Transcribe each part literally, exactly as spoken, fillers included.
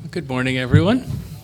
Good morning, everyone.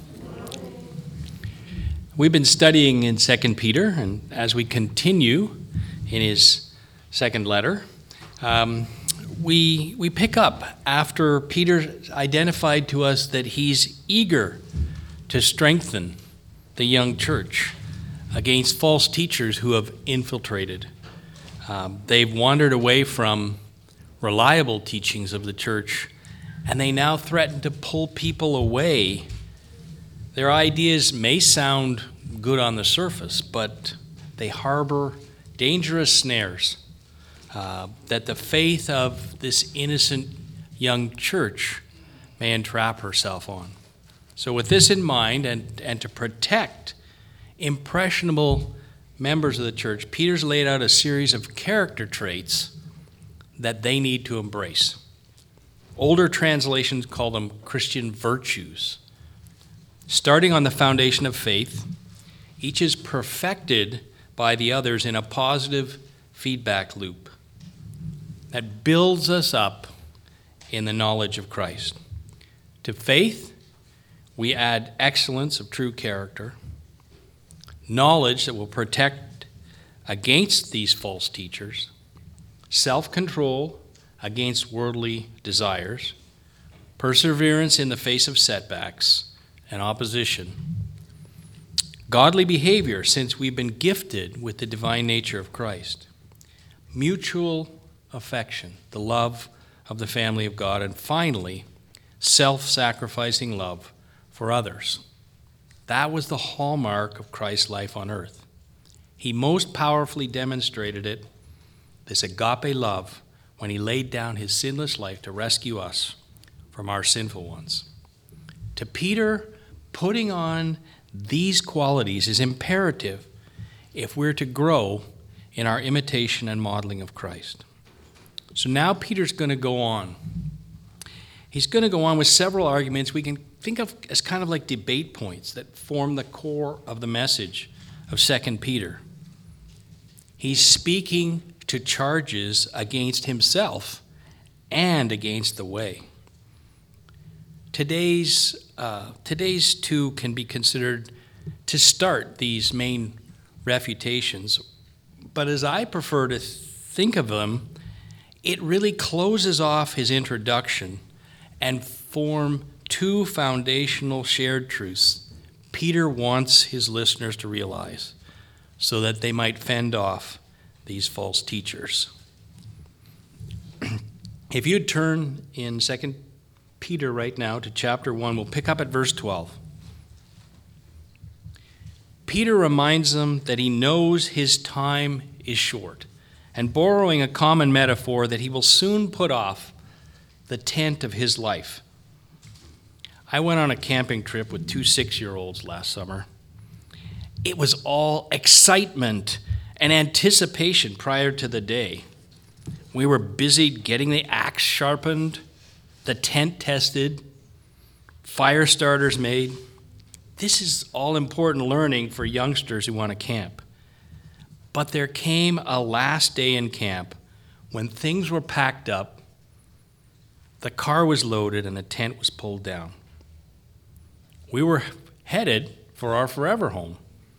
We've been studying in Second Peter, and as we continue in his second letter, um, we we pick up after Peter identified to us that he's eager to strengthen the young church against false teachers who have infiltrated. Um, they've wandered away from reliable teachings of the church, and they now threaten to pull people away. Their ideas may sound good on the surface, but they harbor dangerous snares uh, that the faith of this innocent young church may entrap herself on. So with this in mind, and, and to protect impressionable members of the church, Peter's laid out a series of character traits that they need to embrace. Older translations call them Christian virtues. Starting on the foundation of faith, each is perfected by the others in a positive feedback loop that builds us up in the knowledge of Christ. To faith, we add excellence of true character, knowledge that will protect against these false teachers, self-control against worldly desires, perseverance in the face of setbacks and opposition, godly behavior since we've been gifted with the divine nature of Christ, mutual affection, the love of the family of God, and finally, self-sacrificing love for others. That was the hallmark of Christ's life on earth. He most powerfully demonstrated it, this agape love, when he laid down his sinless life to rescue us from our sinful ones. To Peter, putting on these qualities is imperative if we're to grow in our imitation and modeling of Christ. So now Peter's going to go on. He's going to go on with several arguments we can think of as kind of like debate points that form the core of the message of Second Peter. He's speaking to charges against himself and against the way. Today's uh, today's two can be considered to start these main refutations, but as I prefer to think of them, it really closes off his introduction and form two foundational shared truths Peter wants his listeners to realize so that they might fend off these false teachers. If you'd turn in Second Peter right now to chapter one, we'll pick up at verse twelve. Peter reminds them that he knows his time is short, and borrowing a common metaphor, that he will soon put off the tent of his life. I went on a camping trip with two six-year-olds last summer. It was all excitement and anticipation prior to the day. We were busy getting the axe sharpened, the tent tested, fire starters made. This is all important learning for youngsters who want to camp. But there came a last day in camp when things were packed up, the car was loaded, and the tent was pulled down. We were headed for our forever home.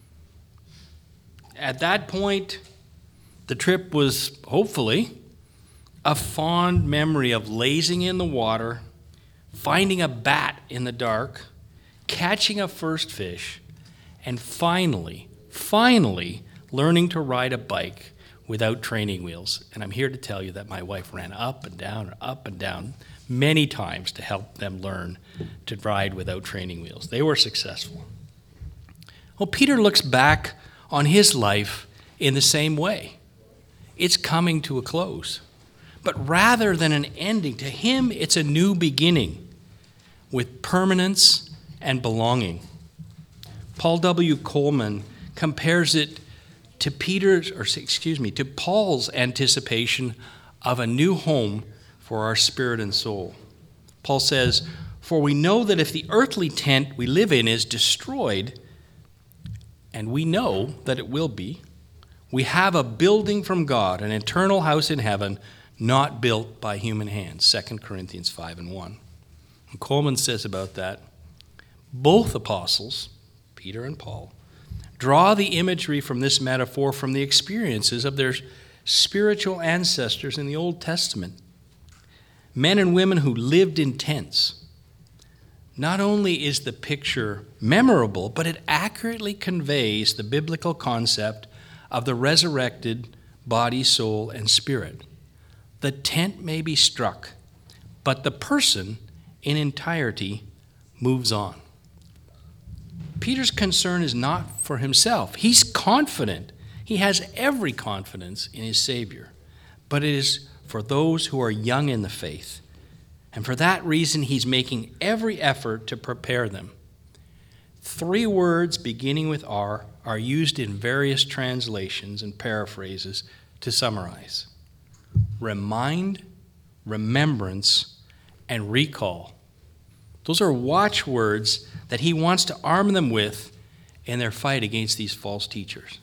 At that point, the trip was hopefully a fond memory of lazing in the water, finding a bat in the dark, catching a first fish, and finally, finally learning to ride a bike without training wheels. And I'm here to tell you that my wife ran up and down and up and down many times to help them learn to ride without training wheels. They were successful. Well, Peter looks back on his life in the same way. It's coming to a close. But rather than an ending, to him it's a new beginning with permanence and belonging. Paul W. Coleman compares it to Peter's, or excuse me, to Paul's anticipation of a new home for our spirit and soul. Paul says, "For we know that if the earthly tent we live in is destroyed, and we know that it will be, we have a building from God, an eternal house in heaven, not built by human hands." Second Corinthians five and one. And Coleman says about that, Both apostles, Peter and Paul, draw the imagery from this metaphor from the experiences of their spiritual ancestors in the Old Testament. Men and women who lived in tents. Not only is the picture memorable, but it accurately conveys the biblical concept of the resurrected body, soul, and spirit. The tent may be struck, but the person in entirety moves on. Peter's concern is not for himself. He's confident. He has every confidence in his Savior. But it is for those who are young in the faith. And for that reason, he's making every effort to prepare them. Three words beginning with R are used in various translations and paraphrases to summarize: remind, remembrance, and recall. Those are watchwords that he wants to arm them with in their fight against these false teachers.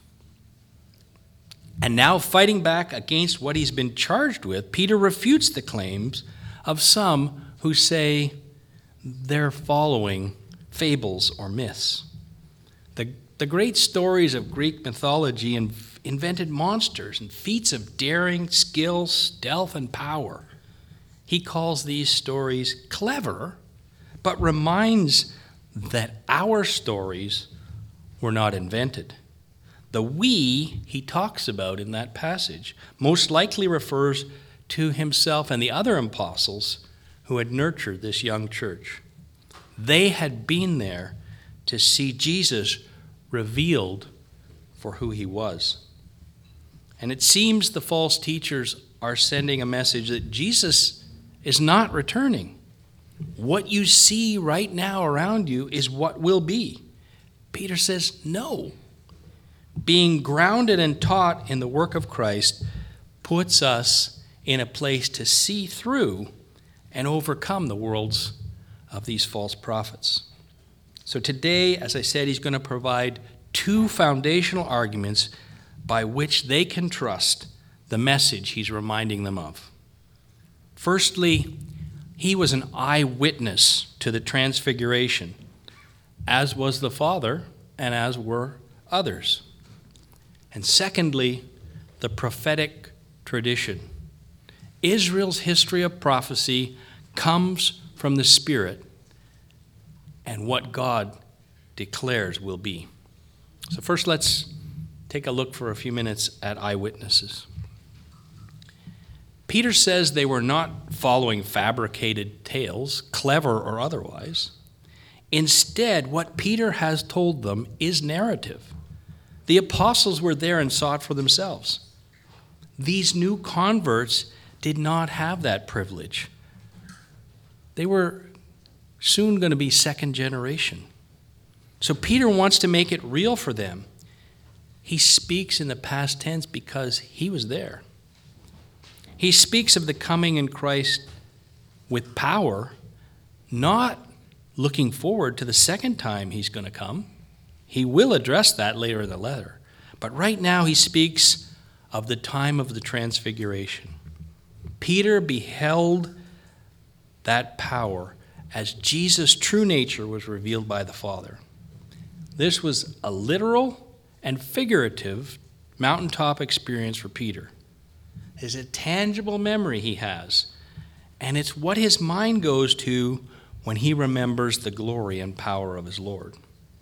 And now, fighting back against what he's been charged with, Peter refutes the claims of some who say they're following fables or myths. The, the great stories of Greek mythology in, invented monsters and feats of daring, skill, stealth, and power. He calls these stories clever, but reminds that our stories were not invented. The we he talks about in that passage most likely refers to himself and the other apostles who had nurtured this young church. They had been there to see Jesus revealed for who he was. And it seems the false teachers are sending a message that Jesus is not returning. What you see right now around you is what will be. Peter says, no. Being grounded and taught in the work of Christ puts us in a place to see through and overcome the worlds of these false prophets. So today, as I said, he's going to provide two foundational arguments by which they can trust the message he's reminding them of. Firstly, he was an eyewitness to the transfiguration, as was the Father and as were others. And secondly, the prophetic tradition. Israel's history of prophecy comes from the Spirit and what God declares will be. So first, let's take a look for a few minutes at eyewitnesses. Peter says they were not following fabricated tales, clever or otherwise. Instead, what Peter has told them is narrative. The apostles were there and saw it for themselves. These new converts did not have that privilege. They were soon going to be second generation. So Peter wants to make it real for them. He speaks in the past tense because he was there. He speaks of the coming in Christ with power, not looking forward to the second time he's going to come. He will address that later in the letter. But right now he speaks of the time of the transfiguration. Peter beheld that power as Jesus' true nature was revealed by the Father. This was a literal and figurative mountaintop experience for Peter. It's a tangible memory he has, and it's what his mind goes to when he remembers the glory and power of his Lord.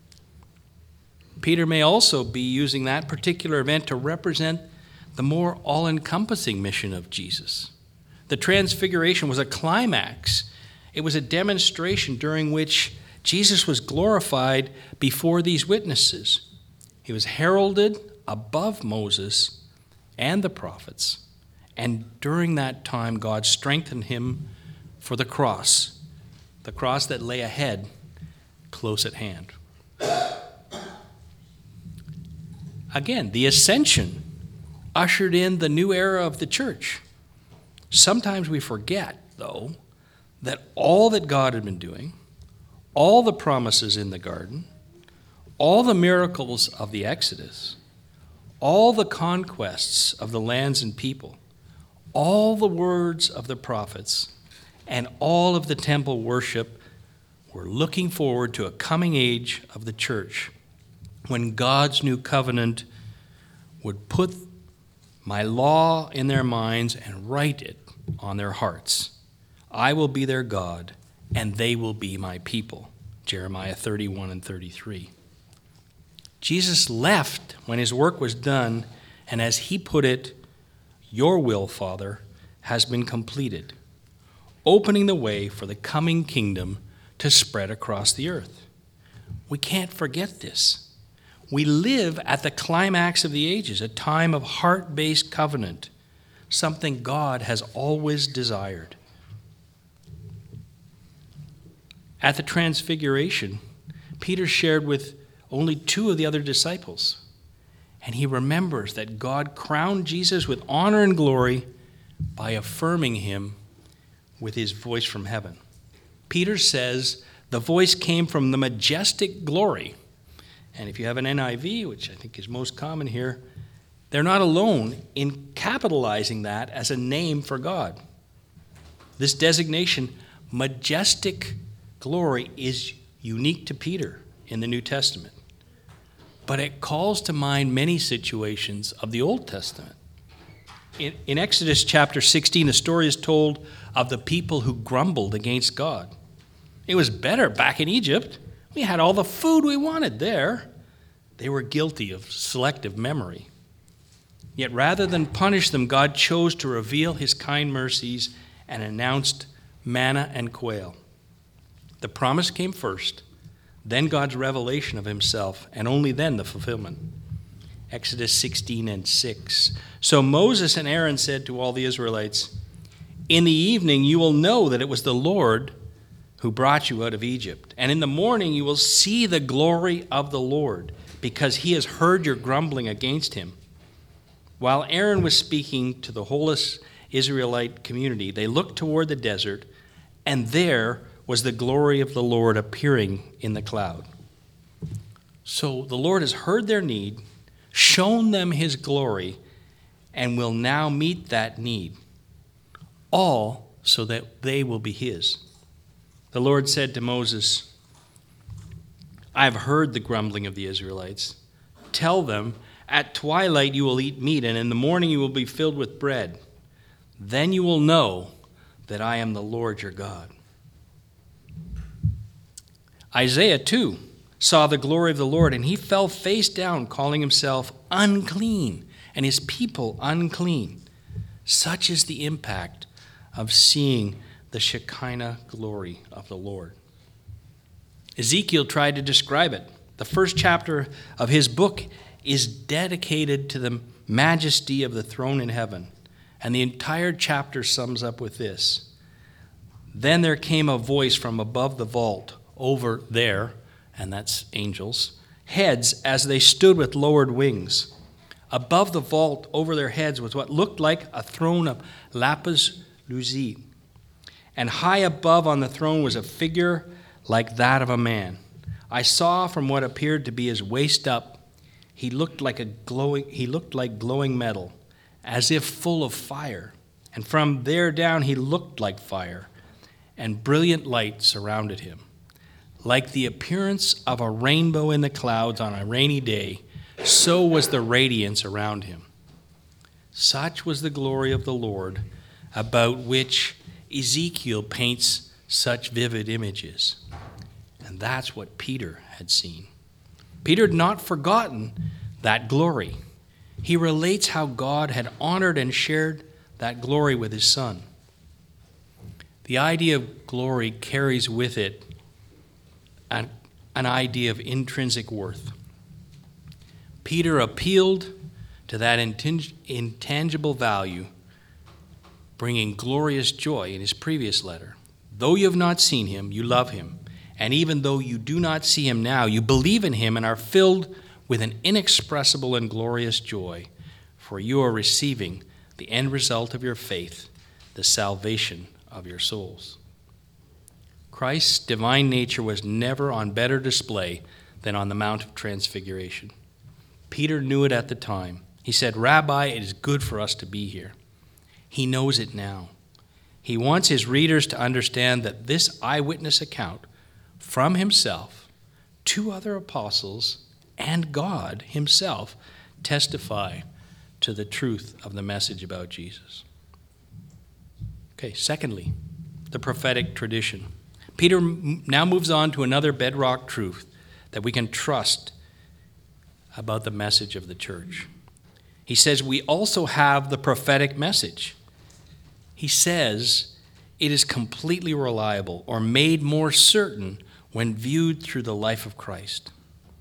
Peter may also be using that particular event to represent the more all-encompassing mission of Jesus. The transfiguration was a climax. It was a demonstration during which Jesus was glorified before these witnesses. He was heralded above Moses and the prophets. And during that time, God strengthened him for the cross, the cross that lay ahead, close at hand. Again, the ascension ushered in the new era of the church. Sometimes we forget, though, that all that God had been doing, all the promises in the garden, all the miracles of the Exodus, all the conquests of the lands and people, all the words of the prophets, and all of the temple worship We're looking forward to a coming age of the church when God's new covenant would put my law in their minds and write it on their hearts. I will be their God, and they will be my people. Jeremiah thirty-one and thirty-three. Jesus left when his work was done, and as he put it, your will, Father, has been completed, opening the way for the coming kingdom to spread across the earth. We can't forget this. We live at the climax of the ages, a time of heart-based covenant, something God has always desired. At the Transfiguration, Peter shared with only two of the other disciples, and he remembers that God crowned Jesus with honor and glory by affirming him with his voice from heaven. Peter says the voice came from the majestic glory. And if you have an N I V, which I think is most common here, they're not alone in capitalizing that as a name for God. This designation, majestic glory, is unique to Peter in the New Testament. But it calls to mind many situations of the Old Testament. In, in Exodus chapter sixteen, a story is told of the people who grumbled against God. It was better back in Egypt. We had all the food we wanted there. They were guilty of selective memory. Yet rather than punish them, God chose to reveal his kind mercies and announced manna and quail. The promise came first, then God's revelation of himself, and only then the fulfillment. Exodus sixteen and six. So Moses and Aaron said to all the Israelites, in the evening you will know that it was the Lord who brought you out of Egypt. And in the morning you will see the glory of the Lord, because he has heard your grumbling against him. While Aaron was speaking to the whole Israelite community, they looked toward the desert, and there was the glory of the Lord appearing in the cloud. So the Lord has heard their need, shown them his glory, and will now meet that need, all so that they will be his. The Lord said to Moses, I have heard the grumbling of the Israelites. Tell them, at twilight you will eat meat, and in the morning you will be filled with bread. Then you will know that I am the Lord your God. Isaiah, too, saw the glory of the Lord, and he fell face down, calling himself unclean, and his people unclean. Such is the impact of seeing the Shekinah glory of the Lord. Ezekiel tried to describe it. The first chapter of his book is dedicated to the majesty of the throne in heaven, and the entire chapter sums up with this. Then there came a voice from above the vault over there, and that's angels, heads as they stood with lowered wings. Above the vault over their heads was what looked like a throne of lapis lazuli. And high above on the throne was a figure like that of a man. I saw from what appeared to be his waist up, he looked like a glowing, he looked like glowing metal, as if full of fire. And from there down he looked like fire, and brilliant light surrounded him. Like the appearance of a rainbow in the clouds on a rainy day, so was the radiance around him. Such was the glory of the Lord, about which Ezekiel paints such vivid images. And that's what Peter had seen. Peter had not forgotten that glory. He relates how God had honored and shared that glory with his Son. The idea of glory carries with it an, an idea of intrinsic worth. Peter appealed to that intangible value, bringing glorious joy in his previous letter. Though you have not seen him, you love him. And even though you do not see him now, you believe in him and are filled with an inexpressible and glorious joy, for you are receiving the end result of your faith, the salvation of your souls. Christ's divine nature was never on better display than on the Mount of Transfiguration. Peter knew it at the time. He said, Rabbi, it is good for us to be here. He knows it now. He wants his readers to understand that this eyewitness account from himself, two other apostles, and God himself testify to the truth of the message about Jesus. Okay, secondly, the prophetic tradition. Peter now moves on to another bedrock truth that we can trust about the message of the church. He says we also have the prophetic message. He says it is completely reliable or made more certain when viewed through the life of Christ.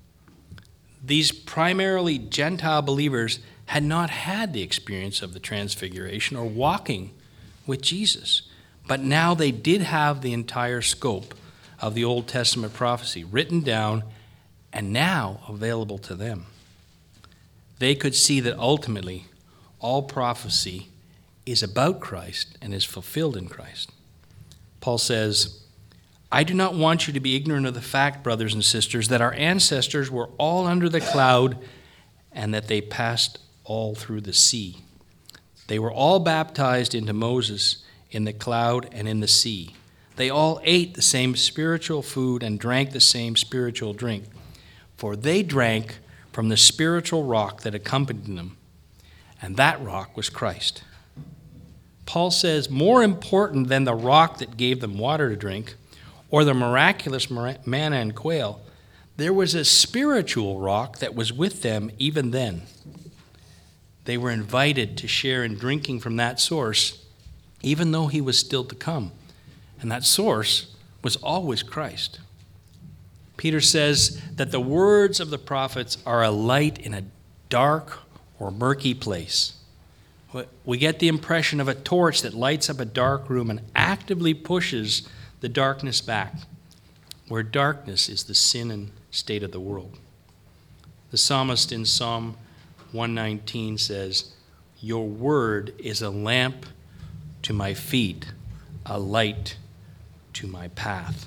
These primarily Gentile believers had not had the experience of the transfiguration or walking with Jesus, but now they did have the entire scope of the Old Testament prophecy written down and now available to them. They could see that ultimately all prophecy is about Christ and is fulfilled in Christ. Paul says, I do not want you to be ignorant of the fact, brothers and sisters, that our ancestors were all under the cloud and that they passed all through the sea. They were all baptized into Moses in the cloud and in the sea. They all ate the same spiritual food and drank the same spiritual drink, for they drank from the spiritual rock that accompanied them, and that rock was Christ. Paul says, more important than the rock that gave them water to drink, or the miraculous manna and quail, there was a spiritual rock that was with them even then. They were invited to share in drinking from that source, even though he was still to come. And that source was always Christ. Peter says that the words of the prophets are a light in a dark or murky place. We get the impression of a torch that lights up a dark room and actively pushes the darkness back, where darkness is the sin and state of the world. The psalmist in Psalm one nineteen says, your word is a lamp to my feet, a light to my path.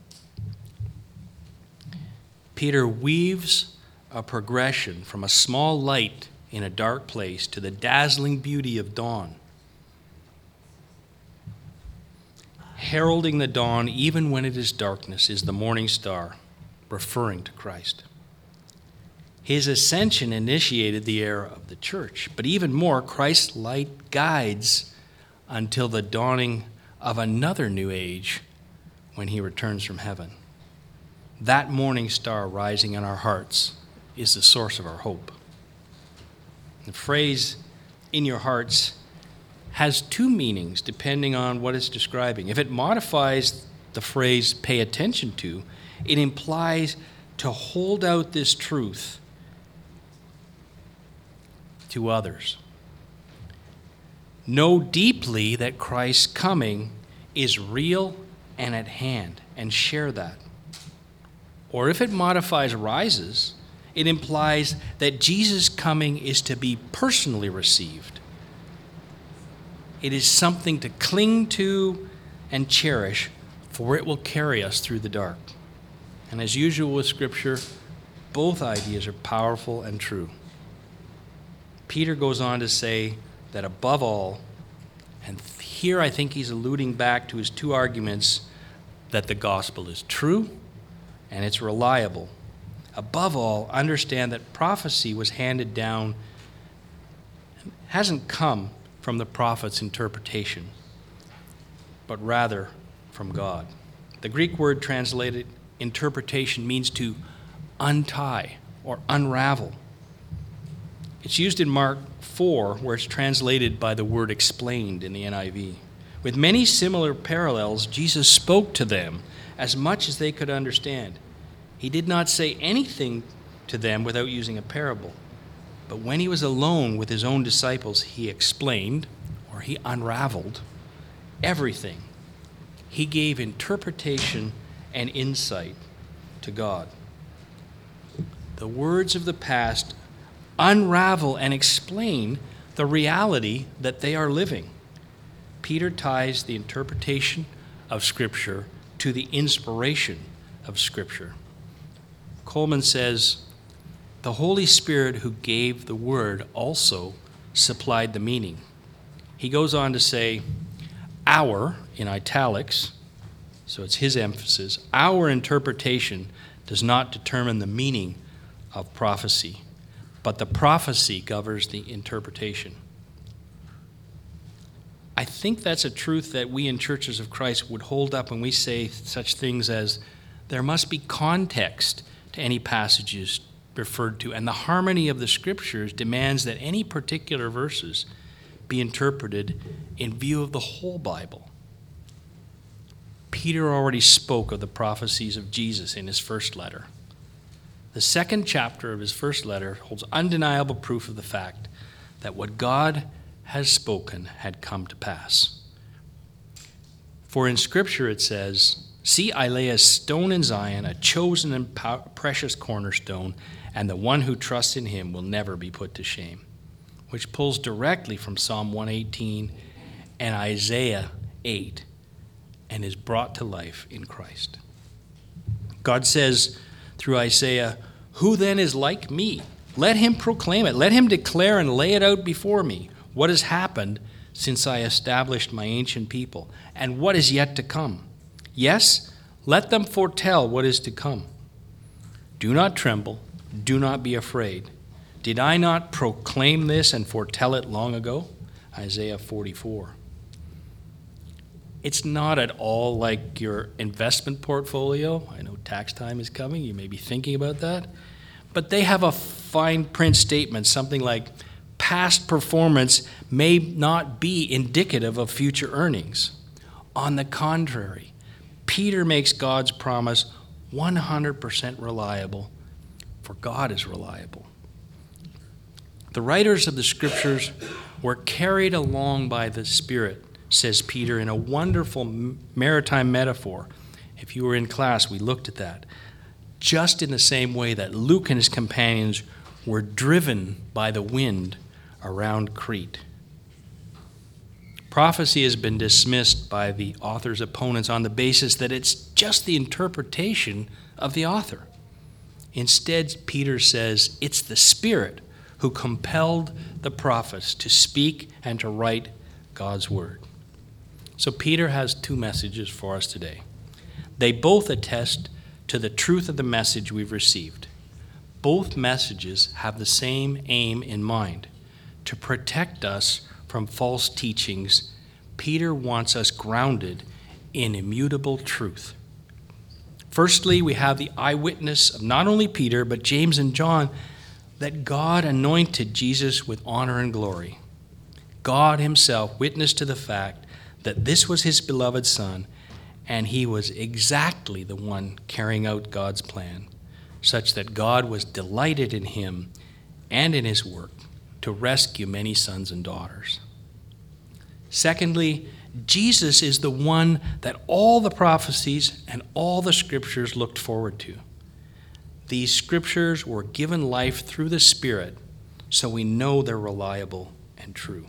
Peter weaves a progression from a small light in a dark place to the dazzling beauty of dawn, heralding the dawn even when it is darkness is the morning star, referring to Christ. His ascension initiated the era of the church, but even more, Christ's light guides until the dawning of another new age when he returns from heaven. That morning star rising in our hearts is the source of our hope. The phrase, in your hearts, has two meanings depending on what it's describing. If it modifies the phrase pay attention to, it implies to hold out this truth to others. Know deeply that Christ's coming is real and at hand, and share that. Or if it modifies rises, it implies that Jesus' coming is to be personally received. It is something to cling to and cherish, for it will carry us through the dark. And as usual with Scripture, both ideas are powerful and true. Peter goes on to say that above all, and here I think he's alluding back to his two arguments, that the gospel is true and it's reliable. Above all, understand that prophecy was handed down, hasn't come from the prophet's interpretation, but rather from God. The Greek word translated interpretation means to untie or unravel. It's used in Mark four, where it's translated by the word explained in the N I V. With many similar parallels, Jesus spoke to them as much as they could understand. He did not say anything to them without using a parable. But when he was alone with his own disciples, he explained, or he unraveled, everything. He gave interpretation and insight to God. The words of the past unravel and explain the reality that they are living. Peter ties the interpretation of Scripture to the inspiration of Scripture. Coleman says, the Holy Spirit who gave the word also supplied the meaning. He goes on to say, our, in italics, So it's his emphasis. Our interpretation does not determine the meaning of prophecy, but the prophecy governs the interpretation. I think that's a truth that we in Churches of Christ would hold up when we say such things as there must be context to any passages referred to, and the harmony of the Scriptures demands that any particular verses be interpreted in view of the whole Bible. Peter already spoke of the prophecies of Jesus in his first letter. The second chapter of his first letter holds undeniable proof of the fact that what God has spoken had come to pass. For in Scripture it says, "See, I lay a stone in Zion, a chosen and precious cornerstone, and the one who trusts in him will never be put to shame," which pulls directly from Psalm one eighteen and Isaiah eight and is brought to life in Christ. God says through Isaiah, "Who then is like me? Let him proclaim it. Let him declare and lay it out before me. What has happened since I established my ancient people, and what is yet to come? Yes, let them foretell what is to come. Do not tremble. Do not be afraid. Did I not proclaim this and foretell it long ago?" Isaiah forty-four. It's not at all like your investment portfolio. I know tax time is coming. You may be thinking about that. But they have a fine print statement, something like, past performance may not be indicative of future earnings. On the contrary, Peter makes God's promise one hundred percent reliable, for God is reliable. The writers of the Scriptures were carried along by the Spirit, says Peter, in a wonderful maritime metaphor. If you were in class, we looked at that. Just in the same way that Luke and his companions were driven by the wind around Crete. Prophecy has been dismissed by the author's opponents on the basis that it's just the interpretation of the author. Instead, Peter says it's the Spirit who compelled the prophets to speak and to write God's word. So Peter has two messages for us today. They both attest to the truth of the message we've received. Both messages have the same aim in mind: to protect us from false teachings. Peter wants us grounded in immutable truth. Firstly, we have the eyewitness of not only Peter, but James and John, that God anointed Jesus with honor and glory. God himself witnessed to the fact that this was his beloved Son, and he was exactly the one carrying out God's plan, such that God was delighted in him and in his work to rescue many sons and daughters. Secondly, Jesus is the one that all the prophecies and all the Scriptures looked forward to. These Scriptures were given life through the Spirit, so we know they're reliable and true.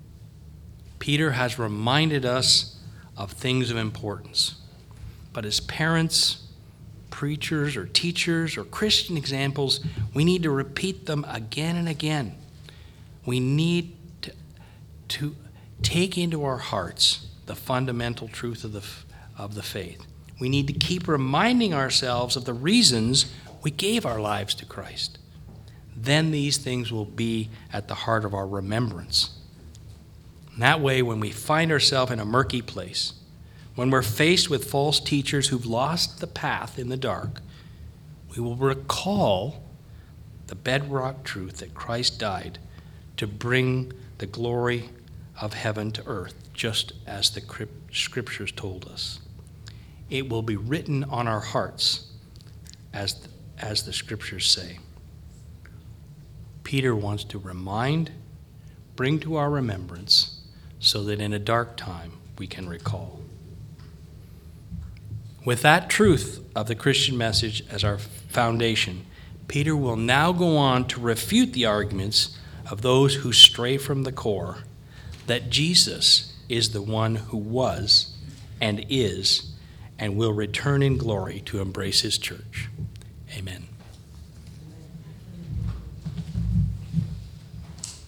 Peter has reminded us of things of importance, but as parents, preachers, or teachers, or Christian examples, we need to repeat them again and again. We need to, to take into our hearts the fundamental truth of the, of the faith. We need to keep reminding ourselves of the reasons we gave our lives to Christ. Then these things will be at the heart of our remembrance. And that way, when we find ourselves in a murky place, when we're faced with false teachers who've lost the path in the dark, we will recall the bedrock truth that Christ died to bring the glory of heaven to earth, just as the Scriptures told us. It will be written on our hearts, as, as the Scriptures say. Peter wants to remind, bring to our remembrance, so that in a dark time we can recall. With that truth of the Christian message as our foundation, Peter will now go on to refute the arguments of those who stray from the core, that Jesus is the one who was and is and will return in glory to embrace his church. Amen.